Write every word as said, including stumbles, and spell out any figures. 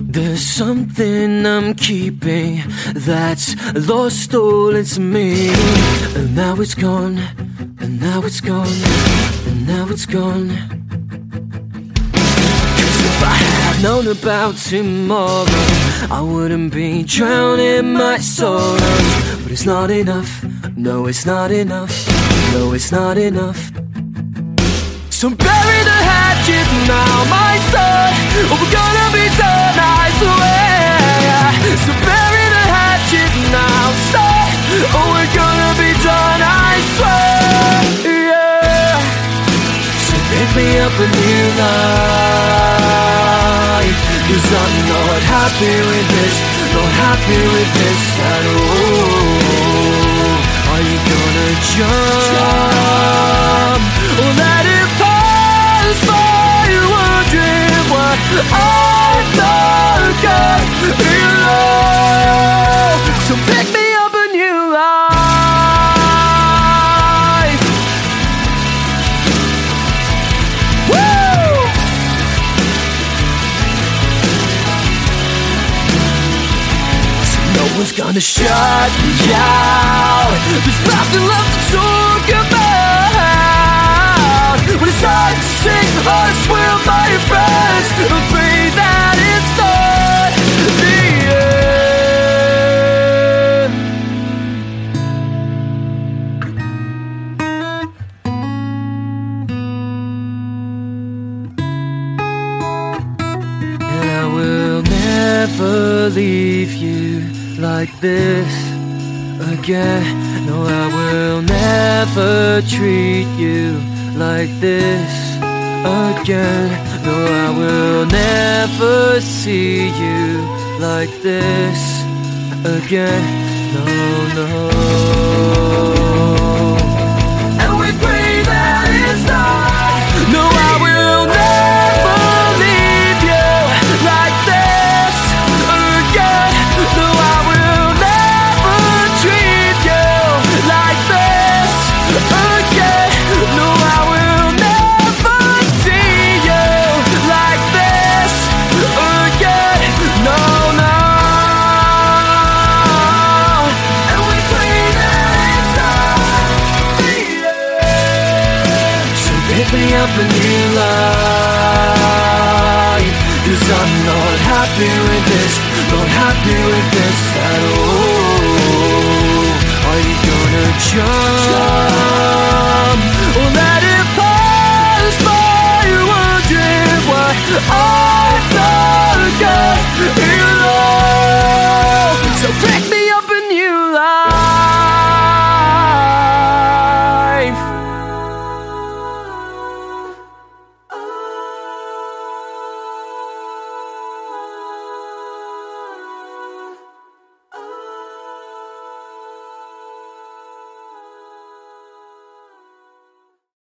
There's something I'm keeping that's lost all into me. And now it's gone, and now it's gone, and now it's gone. Cause if I had known about tomorrow, I wouldn't be drowning my sorrows. But it's not enough, no it's not enough, no it's not enough. So bury the hatchet now, my son, or we're gonna be done, I swear. So bury the hatchet now, son, or we're gonna be done, I swear. Yeah. So pick me up a new life, cause I'm not happy with this, not happy with this at all. Are you gonna jump, or let it pass by, wondering what I forgot, you know? So pick me up a new life. Woo! So no one's gonna shut me out. There's nothing left to talk about. When it's time to sing, I swear my friends, pray that it's not the end. And I will never leave you like this again. No, I will never treat you like this again. No, I will never see you like this again. No, no. And we pray that it's not. No, I will never leave you like this again. No, I will never treat you like this again. No, I will never see you like this again. No, no. And we pray that it's not the end. So pick me up a new life, cause I'm not happy with this, not happy with this at all. Are you gonna jump?